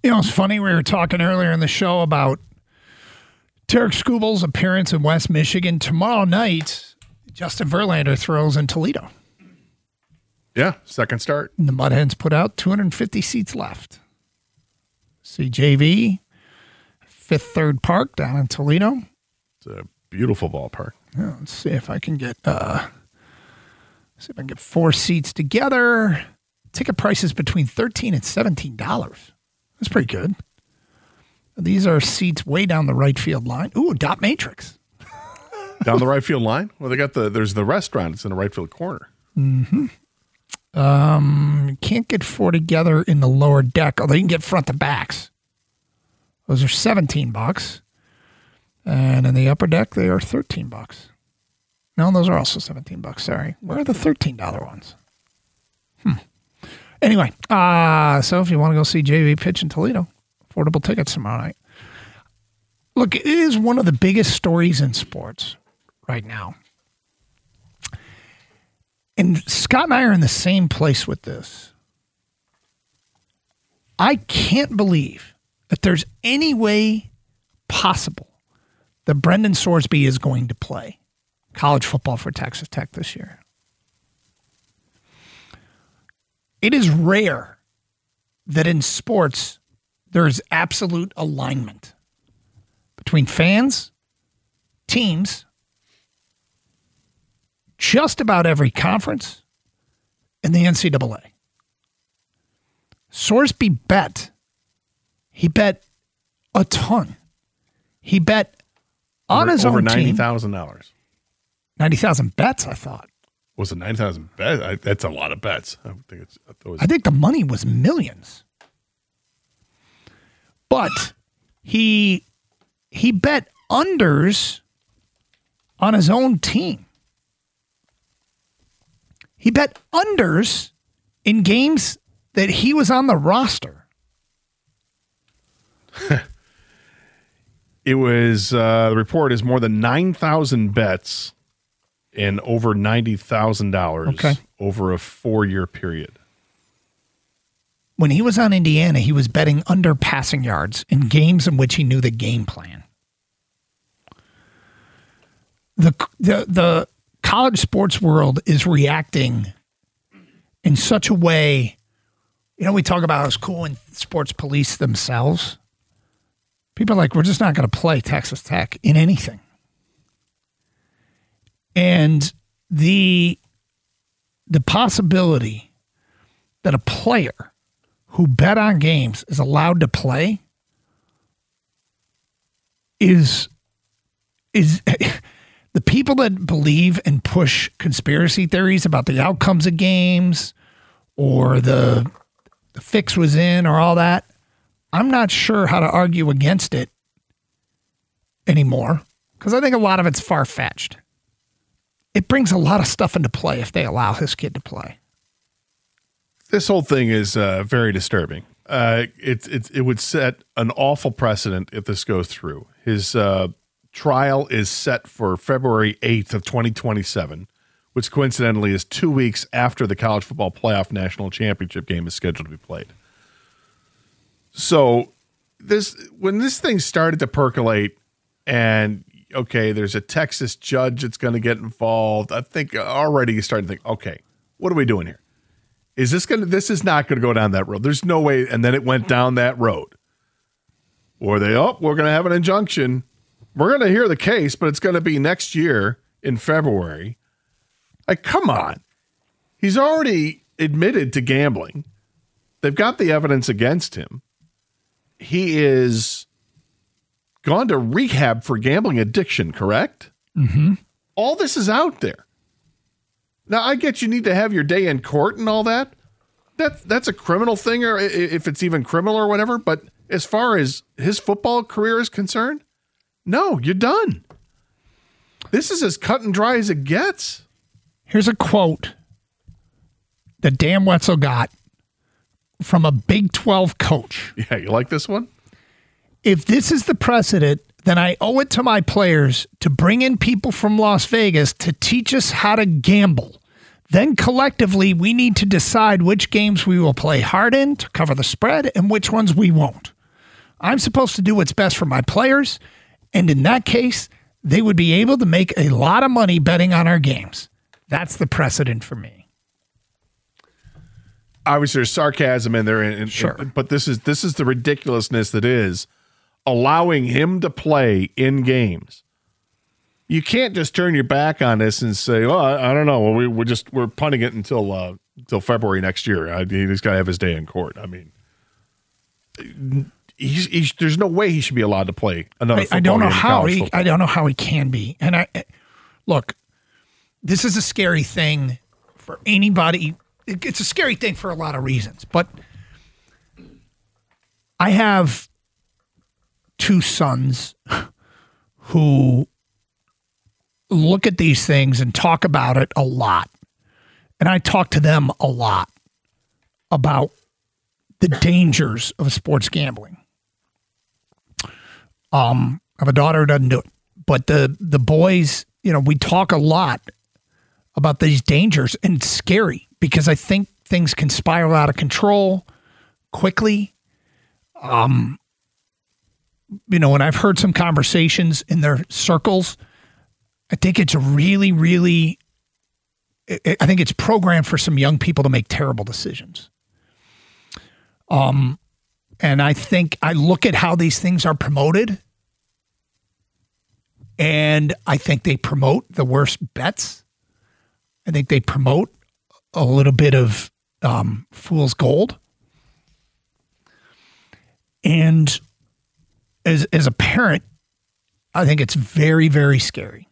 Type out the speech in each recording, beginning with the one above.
You know, it's funny. We were talking earlier in the show about Tarek Skubal's appearance in West Michigan. Tomorrow night, Justin Verlander throws in Toledo. Yeah, second start. And the Mudhens put out 250 seats left. See JV, Fifth Third Park down in Toledo. It's a beautiful ballpark. Yeah, let's see if I can get 4 seats together. Ticket prices between $13 and $17. That's pretty good. These are seats way down the right field line. Ooh, dot matrix. Down the right field line? Well, there's the restaurant. It's in the right field corner. Mm-hmm. Can't get 4 together in the lower deck, although you can get front to backs. Those are $17. And in the upper deck, they are $13. No, those are also $17. Sorry. Where are the $13 ones? Anyway, so if you want to go see JV pitch in Toledo, affordable tickets tomorrow night. Look, it is one of the biggest stories in sports right now. And Scott and I are in the same place with this. I can't believe that there's any way possible that Brendan Sorsby is going to play college football for Texas Tech this year. It is rare that in sports there's absolute alignment between fans, teams, just about every conference, and the NCAA. Sorsby bet. He bet a ton. He bet on his own team. Over $90,000. 90,000 bets, I thought. Was it 9,000 bets? That's a lot of bets. I think the money was millions. But he bet unders on his own team. He bet unders in games that he was on the roster. It was, the report is more than 9,000 bets and over $90,000 over a 4-year period. When he was on Indiana, he was betting under passing yards in games in which he knew the game plan. The college sports world is reacting in such a way. You know, we talk about how it's cool when sports police themselves. People are like, we're just not going to play Texas Tech in anything. And the possibility that a player who bet on games is allowed to play is the people that believe and push conspiracy theories about the outcomes of games or the fix was in or all that. I'm not sure how to argue against it anymore because I think a lot of it's far-fetched. It brings a lot of stuff into play if they allow his kid to play. This whole thing is very disturbing. It would set an awful precedent if this goes through. His trial is set for February 8th of 2027, which coincidentally is 2 weeks after the College Football Playoff National Championship game is scheduled to be played. So when this thing started to percolate and, okay, there's a Texas judge that's going to get involved, I think already you started to think, okay, what are we doing here? This is not going to go down that road. There's no way. And then it went down that road. Or we're going to have an injunction. We're going to hear the case, but it's going to be next year in February. Like, come on. He's already admitted to gambling. They've got the evidence against him. He is gone to rehab for gambling addiction, correct? Mm-hmm. All this is out there. Now, I get you need to have your day in court and all that. That's a criminal thing, or if it's even criminal or whatever. But as far as his football career is concerned, no, you're done. This is as cut and dry as it gets. Here's a quote that Dan Wetzel got from a Big 12 coach. Yeah, you like this one? If this is the precedent, then I owe it to my players to bring in people from Las Vegas to teach us how to gamble. Then collectively, we need to decide which games we will play hard in to cover the spread and which ones we won't. I'm supposed to do what's best for my players. And in that case, they would be able to make a lot of money betting on our games. That's the precedent for me. Obviously, there's sarcasm in there, Sure. but this is the ridiculousness that is allowing him to play in games. You can't just turn your back on this and say, "Oh, I don't know. Well, we're punting it until February next year. He's got to have his day in court." I mean, there's no way he should be allowed to play another football I don't know game in how college he. football. I don't know how he can be. And look, this is a scary thing for anybody. It's a scary thing for a lot of reasons. But I have two sons who look at these things and talk about it a lot. And I talk to them a lot about the dangers of sports gambling. I have a daughter who doesn't do it. But the boys, we talk a lot about these dangers, and it's scary because I think things can spiral out of control quickly. And I've heard some conversations in their circles. I think it's really, really, I think it's programmed for some young people to make terrible decisions. And I think I look at how these things are promoted, and I think they promote the worst bets. I think they promote a little bit of fool's gold. And as a parent, I think it's very, very scary.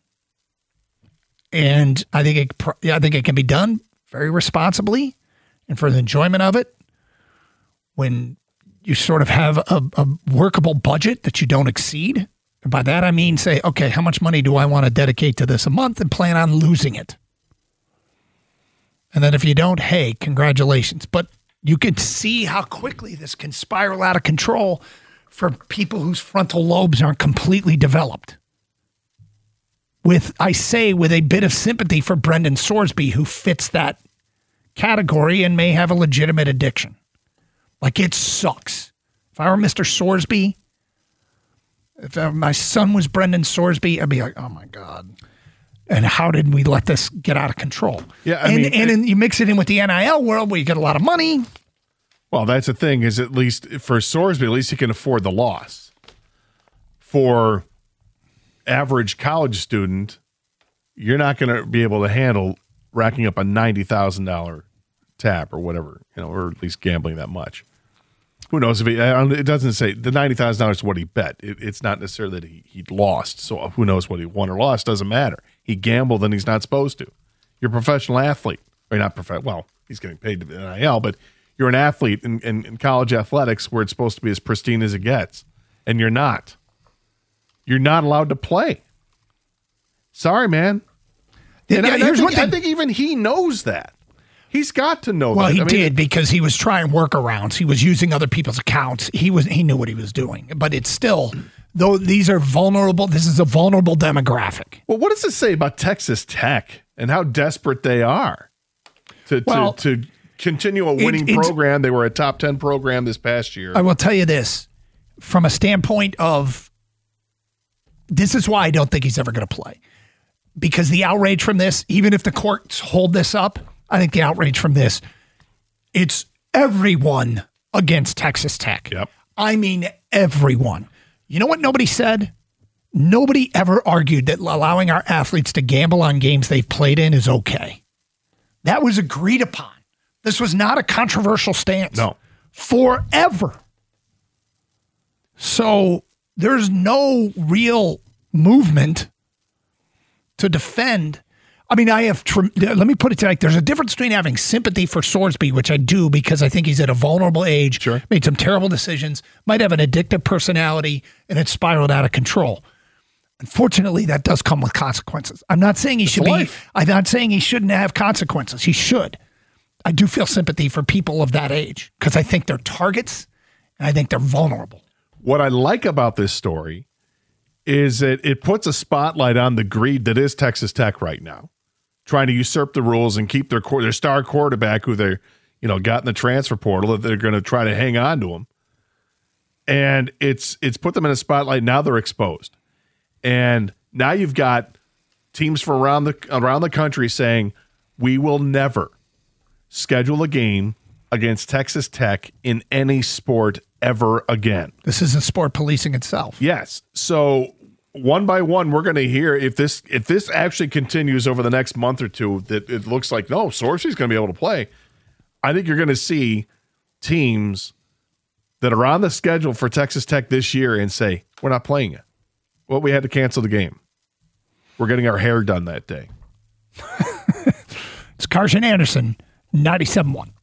And I think it can be done very responsibly and for the enjoyment of it. When you sort of have a workable budget that you don't exceed. And by that, I mean, say, okay, how much money do I want to dedicate to this a month and plan on losing it? And then if you don't, hey, congratulations. But you can see how quickly this can spiral out of control for people whose frontal lobes aren't completely developed. With a bit of sympathy for Brendan Sorsby, who fits that category and may have a legitimate addiction. Like, it sucks. If I were Mr. Sorsby, if my son was Brendan Sorsby, I'd be like, oh my God. And how did we let this get out of control? Yeah, you mix it in with the NIL world where you get a lot of money. Well, that's the thing, is at least for Sorsby, at least he can afford the loss. For average college student, you're not going to be able to handle racking up a $90,000 tab or whatever, or at least gambling that much. Who knows if it doesn't say the $90,000 is what he bet. It's not necessarily that he lost. So who knows what he won or lost? Doesn't matter. He gambled and he's not supposed to. You're a professional athlete. Or not professional. Well, he's getting paid to be an NIL, but you're an athlete in college athletics where it's supposed to be as pristine as it gets. And you're not. You're not allowed to play. Sorry, man. And I think even he knows that. He's got to know that. Well, he did, because he was trying workarounds. He was using other people's accounts. He knew what he was doing. But it's still, though these are vulnerable, this is a vulnerable demographic. Well, what does it say about Texas Tech and how desperate they are to continue a winning program? They were a top 10 program this past year. I will tell you this, from a standpoint of, this is why I don't think he's ever going to play. Because the outrage from this, even if the courts hold this up, I think the outrage from this, it's everyone against Texas Tech. Yep. I mean, everyone. You know what nobody said? Nobody ever argued that allowing our athletes to gamble on games they've played in is okay. That was agreed upon. This was not a controversial stance. No. Forever. So there's no real movement to defend. I mean, let me put it like, there's a difference between having sympathy for Sorsby, which I do because I think he's at a vulnerable age, sure, made some terrible decisions, might have an addictive personality, and it spiraled out of control. Unfortunately, that does come with consequences. I'm not saying I'm not saying he shouldn't have consequences. He should. I do feel sympathy for people of that age because I think they're targets and I think they're vulnerable. What I like about this story is that it puts a spotlight on the greed that is Texas Tech right now, trying to usurp the rules and keep their star quarterback, who they got in the transfer portal, that they're going to try to hang on to him. And it's put them in a spotlight. Now they're exposed. And now you've got teams from around the country saying, we will never schedule a game against Texas Tech in any sport ever again. This is a sport policing itself. Yes. So one by one, we're going to hear if this actually continues over the next month or two, that it looks like, no, Sorcery's going to be able to play. I think you're going to see teams that are on the schedule for Texas Tech this year and say, we're not playing it. Well, we had to cancel the game. We're getting our hair done that day. It's Carson Anderson, 97.1.